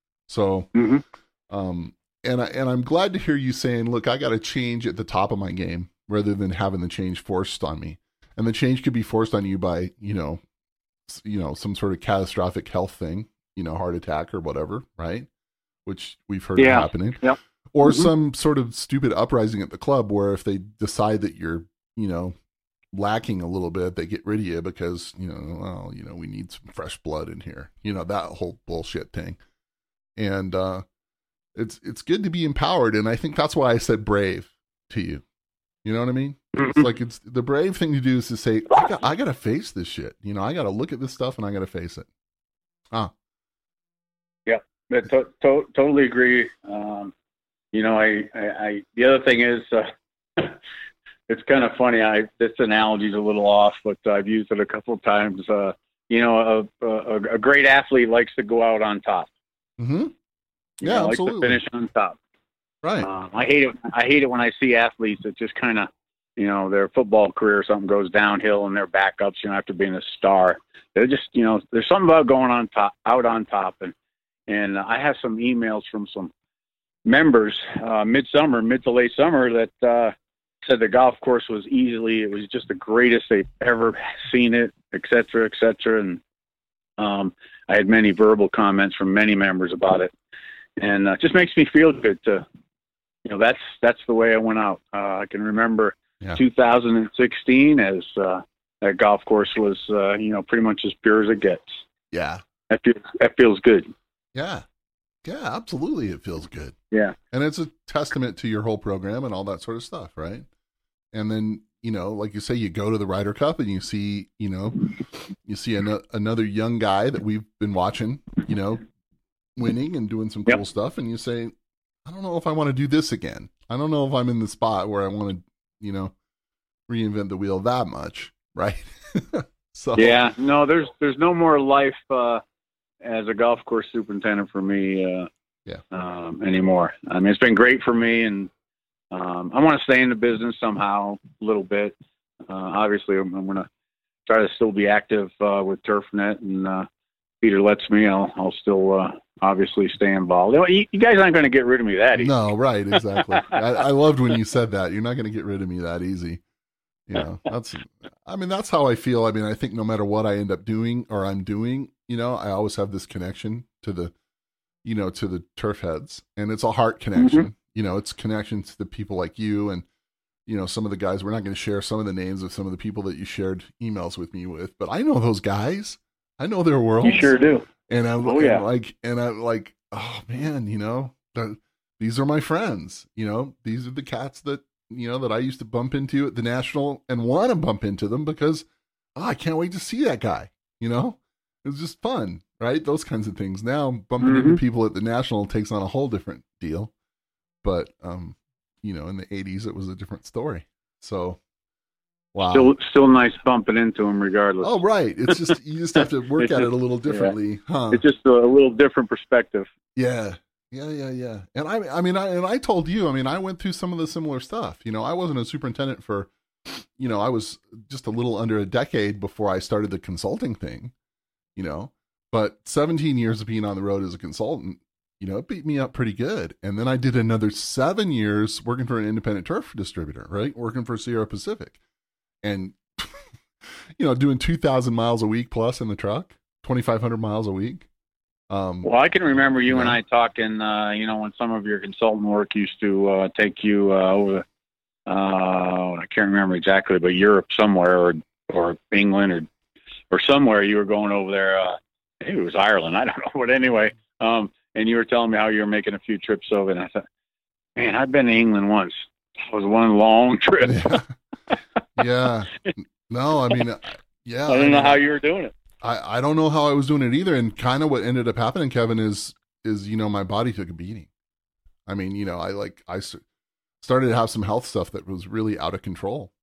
So, Mm-hmm. um, and I and I'm glad to hear you saying, look, I got to change at the top of my game rather than having the change forced on me. And the change could be forced on you by, you know, you know, some sort of catastrophic health thing, you know, heart attack or whatever, right? Which we've heard Yeah. happening. Yep. Or Mhm. some sort of stupid uprising at the club where if they decide that you're, you know, lacking a little bit, they get rid of you because, you know, well, you know, we need some fresh blood in here. You know, that whole bullshit thing. And uh it's it's good to be empowered, and I think that's why I said brave to you. You know what I mean? It's like, it's the brave thing to do is to say, I got, I got to face this shit. You know, I got to look at this stuff and I got to face it. Ah, Yeah, to- to- totally agree. Um, you know, I, I, I, the other thing is, uh, it's kind of funny. I, this analogy is a little off, but I've used it a couple of times. Uh, you know, a, a, a great athlete likes to go out on top. mm-hmm. You Yeah, know, likes to absolutely. finish on top. Right. Um, I hate it. I hate it when I see athletes that just kind of, you know, their football career or something goes downhill and they're backups, you know, after being a star. They're just, you know, there's something about going on top, out on top. And, and I have some emails from some members, uh, midsummer, mid to late summer that, uh, said the golf course was easily, it was just the greatest they've ever seen it, et cetera, et cetera. And, um, I had many verbal comments from many members about it. And uh, it just makes me feel good to, you know, that's that's the way I went out. Uh, I can remember Yeah. two thousand sixteen as uh, that golf course was, uh, you know, pretty much as pure as it gets. Yeah. That feels, that feels good. Yeah. Yeah, absolutely. It feels good. Yeah. And it's a testament to your whole program and all that sort of stuff, right? And then, you know, like you say, you go to the Ryder Cup and you see, you know, you see an- another young guy that we've been watching, you know, winning and doing some cool Yep. stuff. And you say, I don't know if I want to do this again. I don't know if I'm in the spot where I want to, you know, reinvent the wheel that much. Right. So, Yeah. No, there's there's no more life uh, as a golf course superintendent for me. Uh, Yeah. um, anymore. I mean, it's been great for me, and um, I want to stay in the business somehow a little bit. Uh, obviously, I'm, I'm going to try to still be active uh, with TurfNet, and uh, Peter lets me. I'll, I'll still uh, obviously stay involved. You, you guys aren't going to get rid of me that easy. No, right, exactly. I, I loved when you said that. You're not going to get rid of me that easy. You know, that's. I mean, that's how I feel. I mean, I think no matter what I end up doing or I'm doing, you know, I always have this connection to the, you know, to the turf heads, and it's a heart connection. Mm-hmm. You know, it's connection to the people like you and, you know, some of the guys. We're not going to share some of the names of some of the people that you shared emails with me with, but I know those guys. I know their world. You sure do. And I'm, oh, yeah. and like, and I'm like, oh man, you know, the, these are my friends. You know, these are the cats that, you know, that I used to bump into at the National and want to bump into them because oh, I can't wait to see that guy. You know, it's just fun, right? Those kinds of things. Now bumping mm-hmm. into people at the National takes on a whole different deal. But, um, you know, in the eighties, it was a different story. So, wow. Still, still nice bumping into them regardless. Oh, right. It's just, you just have to work at just, it a little differently, yeah. huh? It's just a little different perspective. Yeah. Yeah, yeah, yeah. And I, I mean, I, and I told you, I mean, I went through some of the similar stuff. You know, I wasn't a superintendent for, you know, I was just a little under a decade before I started the consulting thing, you know, but seventeen years of being on the road as a consultant, you know, it beat me up pretty good. And then I did another seven years working for an independent turf distributor, right? Working for Sierra Pacific and, you know, doing two thousand miles a week plus in the truck, twenty-five hundred miles a week. Um, well, I can remember you yeah. and I talking, uh, you know, when some of your consultant work used to uh, take you uh, over, uh, I can't remember exactly, but Europe somewhere or or England or or somewhere you were going over there. Uh, maybe it was Ireland. I don't know. But anyway, um, and you were telling me how you were making a few trips over. And I thought, man, I've been to England once. It was one long trip. Yeah. yeah. No, I mean, yeah. I don't I mean, know how you were doing it. I, I don't know how I was doing it either. And kind of what ended up happening, Kevin, is, is, you know, my body took a beating. I mean, you know, I like, I started to have some health stuff that was really out of control.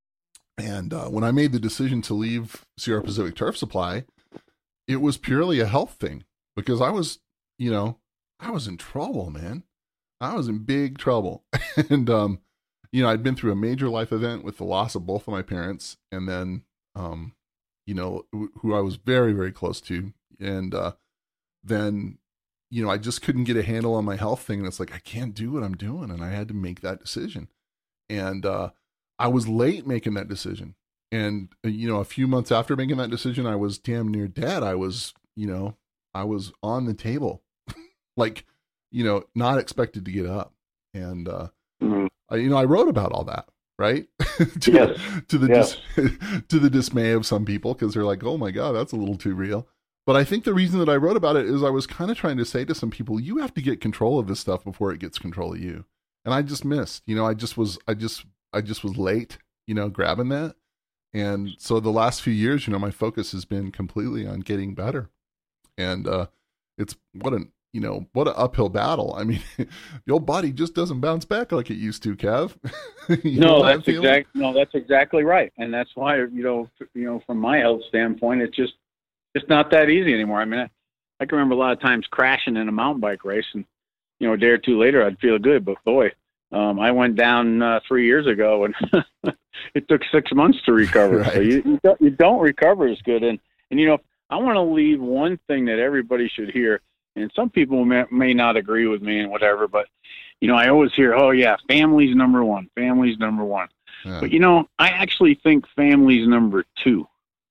And uh, when I made the decision to leave Sierra Pacific Turf Supply, it was purely a health thing because I was, you know, I was in trouble, man. I was in big trouble. and, um, you know, I'd been through a major life event with the loss of both of my parents. And then, um, you know, who I was very, very close to. And uh, then, you know, I just couldn't get a handle on my health thing. And it's like, I can't do what I'm doing. And I had to make that decision. And uh, I was late making that decision. And, you know, a few months after making that decision, I was damn near dead. I was, you know, I was on the table, like, you know, not expected to get up. And, uh, mm-hmm. I, you know, I wrote about all that. Right. to, yes. to the, yes. dis- to the dismay of some people. Cause they're like, oh my God, that's a little too real. But I think the reason that I wrote about it is I was kind of trying to say to some people, you have to get control of this stuff before it gets control of you. And I just missed, you know, I just was, I just, I just was late, you know, grabbing that. And so the last few years, you know, my focus has been completely on getting better. And, uh, it's what an, you know, what an uphill battle. I mean, the old body just doesn't bounce back like it used to, Kev. no, that's exactly, no, that's exactly right. And that's why, you know, you know, from my health standpoint, it's just, it's not that easy anymore. I mean, I, I can remember a lot of times crashing in a mountain bike race and, you know, a day or two later, I'd feel good, but boy, um, I went down uh, three years ago and it took six months to recover. Right. So you, you, don't, you don't recover as good. And, and, you know, I want to leave one thing that everybody should hear. And some people may, may not agree with me and whatever, but, you know, I always hear, oh, yeah, family's number one, family's number one. Yeah. But, you know, I actually think family's number two.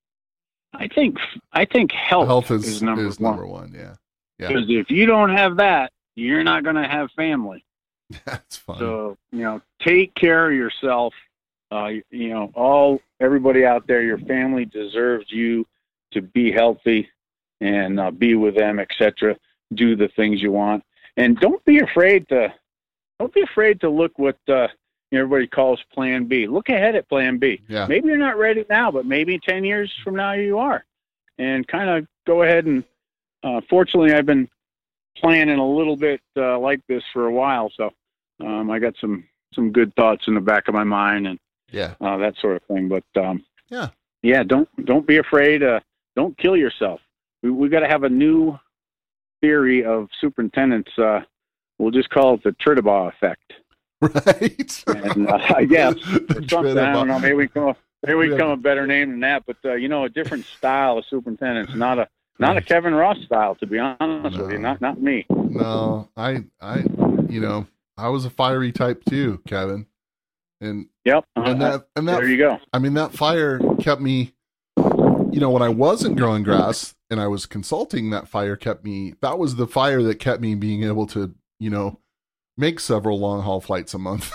I think I think health, health is, is, number, is one. number one. Yeah. Because yeah. if you don't have that, you're not going to have family. That's fine. So, you know, take care of yourself. Uh, you know, all everybody out there, your family deserves you to be healthy and uh, be with them, et cetera. Do the things you want, and don't be afraid to don't be afraid to look what uh, everybody calls Plan B. Look ahead at Plan B. Yeah. Maybe you're not ready now, but maybe ten years from now you are, and kind of go ahead and. Uh, fortunately, I've been planning a little bit uh, like this for a while, so um, I got some some good thoughts in the back of my mind and yeah, uh, that sort of thing. But um, yeah, yeah, don't don't be afraid. Uh, don't kill yourself. We we got to have a new theory of superintendents. Uh, we'll just call it the Tridabaugh effect. Right. And uh, I guess it's something, I don't know. Maybe we come up, maybe we come a better name than that. But uh, you know, a different style of superintendents, not a not a Kevin Ross style. To be honest no. with you, not not me. No, I I you know I was a fiery type too, Kevin. And yep. And uh, that and that. There you go. I mean, that fire kept me. You know, when I wasn't growing grass and I was consulting, that fire kept me. That was the fire that kept me being able to, you know, make several long haul flights a month.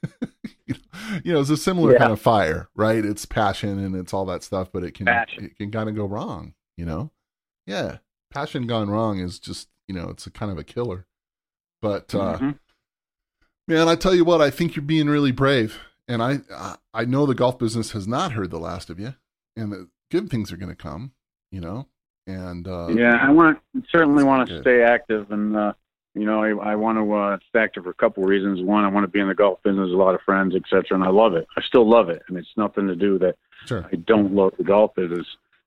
You know, it's a similar yeah. kind of fire, right? It's passion and it's all that stuff, but it can passion. it can kind of go wrong, you know? Yeah. Passion gone wrong is just, you know, it's a kind of a killer. But uh mm-hmm. man, I tell you what, I think you're being really brave. And I I know the golf business has not heard the last of you. And the good things are going to come, you know? And uh yeah, I want certainly want to good. stay active, and uh you know, I, I want to uh, stay active for a couple of reasons. One, I want to be in the golf business, a lot of friends, et cetera, and I love it. I still love it, and it's nothing to do that sure. I don't love the golf business.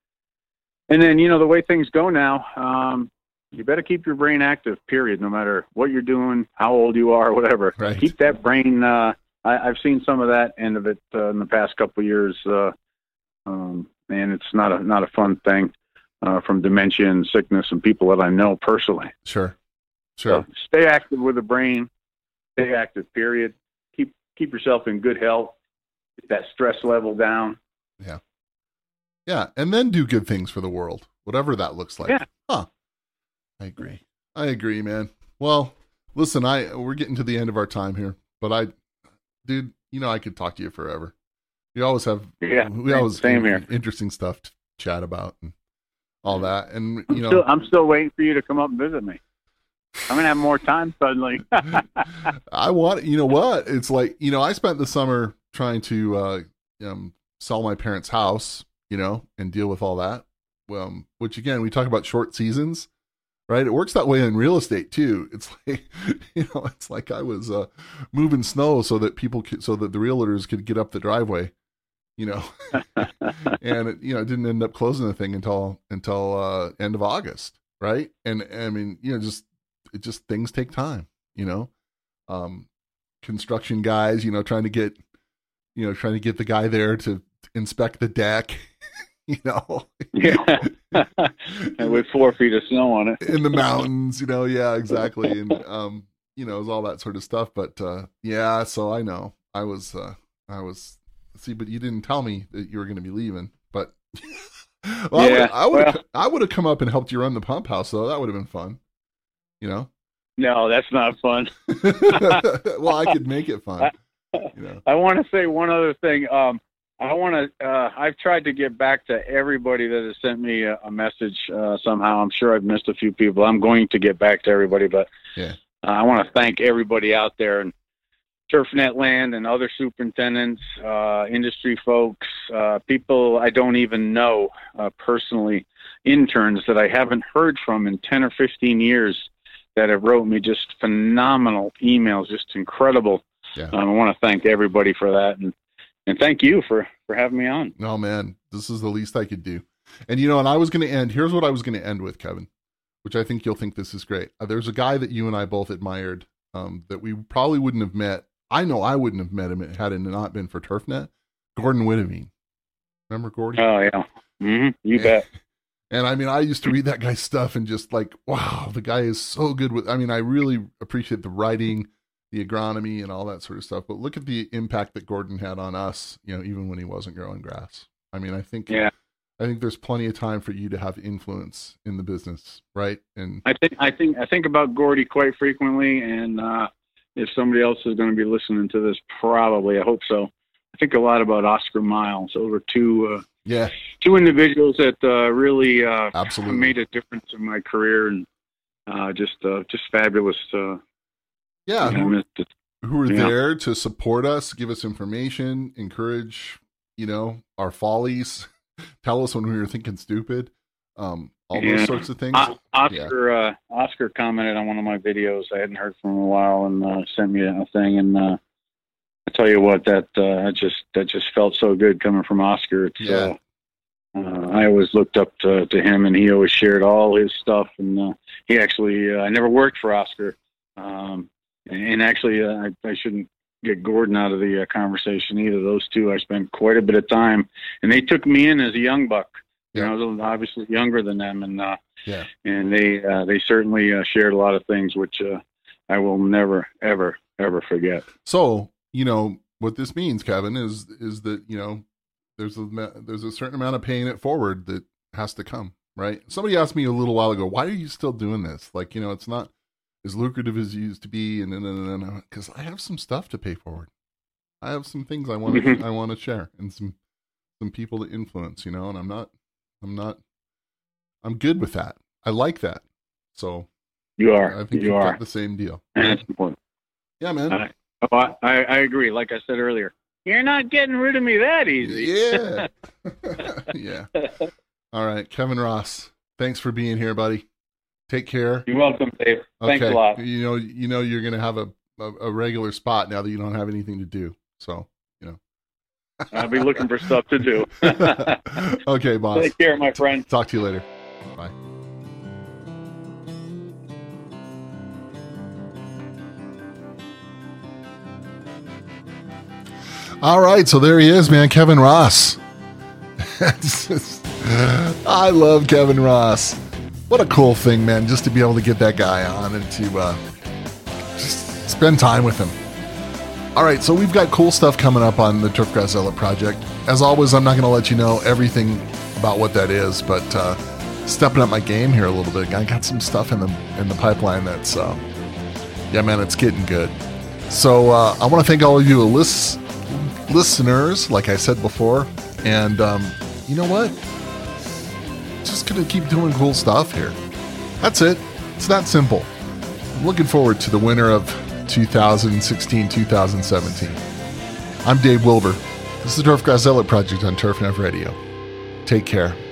And then, you know, the way things go now, um, you better keep your brain active, period, no matter what you're doing, how old you are, whatever. Right. Keep that brain. Uh, I, I've seen some of that end of it uh, in the past couple of years, uh, um, and it's not a not a fun thing uh, from dementia and sickness and people that I know personally. Sure. Sure. So stay active with the brain. Stay active, period. Keep keep yourself in good health. Get that stress level down. Yeah. Yeah, and then do good things for the world, whatever that looks like. Yeah. Huh. I agree. I agree, man. Well, listen, I we're getting to the end of our time here, but I, dude, you know, I could talk to you forever. We always have, yeah, we always same have here. Interesting stuff to chat about and all that. And you know, still, I'm still waiting for you to come up and visit me. I'm gonna have more time suddenly. I want, you know what? It's like, you know, I spent the summer trying to uh, um, sell my parents' house, you know, and deal with all that. Um, which again, we talk about short seasons, right? It works that way in real estate too. It's like, you know, it's like I was uh, moving snow so that people could, so that the realtors could get up the driveway, you know, and it, you know, it didn't end up closing the thing until until uh, end of August, right? And I mean, you know, just it just things take time, you know. Um, construction guys, you know, trying to get, you know, trying to get the guy there to inspect the deck. You know, yeah, and with four feet of snow on it in the mountains, you know, yeah, exactly, and um, you know, it was all that sort of stuff. But uh, yeah, so I know I was, uh, I was, see, but you didn't tell me that you were going to be leaving. But well, yeah, I would, well, I would have come up and helped you run the pump house, though. That would have been fun, you know. No, that's not fun. Well, I could make it fun. You know. I want to say one other thing. Um, I want to, uh, I've tried to get back to everybody that has sent me a, a message uh, somehow. I'm sure I've missed a few people. I'm going to get back to everybody, but yeah. uh, I want to thank everybody out there in TurfNet land and other superintendents, uh, industry folks, uh, people I don't even know uh, personally, interns that I haven't heard from in ten or fifteen years that have wrote me just phenomenal emails, just incredible. Yeah. Um, I want to thank everybody for that. And And thank you for, for having me on. No, man, this is the least I could do. And, you know, and I was going to end, here's what I was going to end with, Kevin, which I think you'll think this is great. Uh, there's a guy that you and I both admired um, that we probably wouldn't have met. I know I wouldn't have met him had it not been for TurfNet. Gordon Witteveen. Remember Gordon? Oh, yeah. Mm-hmm. You and, bet. And, I mean, I used to read that guy's stuff and just like, wow, the guy is so good with, I mean, I really appreciate the writing, the agronomy and all that sort of stuff. But look at the impact that Gordon had on us, you know, even when he wasn't growing grass. I mean, I think, yeah. I think there's plenty of time for you to have influence in the business. Right. And I think, I think, I think about Gordy quite frequently. And, uh, if somebody else is going to be listening to this, probably, I hope so. I think a lot about Oscar Miles, over two, uh, yeah, two individuals that, uh, really, uh, absolutely made a difference in my career, and, uh, just, uh, just fabulous, uh, Yeah, who, who are yeah. there to support us, give us information, encourage, you know, our follies, tell us when we were thinking stupid, um, all yeah. those sorts of things. O- Oscar, yeah. uh, Oscar commented on one of my videos. I hadn't heard from him in a while, and uh, sent me a thing. And uh, I tell you what, that uh, that just that just felt so good coming from Oscar. It's, yeah, uh, uh, I always looked up to, to him, and he always shared all his stuff. And uh, he actually, uh, I never worked for Oscar. Um, and, and actually, uh, I, I shouldn't get Gordon out of the uh, conversation either. Those two, I spent quite a bit of time, and they took me in as a young buck. You know, I was obviously younger than them, and uh, yeah, and they uh, they certainly uh, shared a lot of things, which uh, I will never, ever, ever forget. So, you know, what this means, Kevin, is is that, you know, there's a there's a certain amount of paying it forward that has to come, right? Somebody asked me a little while ago, why are you still doing this? Like, you know, it's not as lucrative as it used to be, and then because I have some stuff to pay forward. I have some things I want to I want to share, and some some people to influence, you know, and I'm not. I'm not, I'm good with that. I like that. So you are, I think you you've are got the same deal. And that's important. Yeah, man. I, I, I agree. Like I said earlier, you're not getting rid of me that easy. Yeah. Yeah. All right. Kevin Ross, thanks for being here, buddy. Take care. You're welcome, Dave. Thanks okay. a lot. You know, you know, you're going to have a, a, a regular spot now that you don't have anything to do. So, you know. I'll be looking for stuff to do. Okay, boss. Take care, my friend. Talk to you later. Bye. All right, so there he is, man, Kevin Ross. I love Kevin Ross. What a cool thing, man, just to be able to get that guy on and to uh, just spend time with him. All right, so we've got cool stuff coming up on the Turfgrass Zealot project. As always, I'm not going to let you know everything about what that is, but uh, stepping up my game here a little bit. I got some stuff in the in the pipeline that's, uh, yeah, man, it's getting good. So uh, I want to thank all of you lis- listeners, like I said before, and um, you know what? Just going to keep doing cool stuff here. That's it. It's that simple. I'm looking forward to the winter of two thousand sixteen two thousand seventeen. I'm Dave Wilbur. This is the Turfgrass Zealot Project on TurfNev Radio. Take care.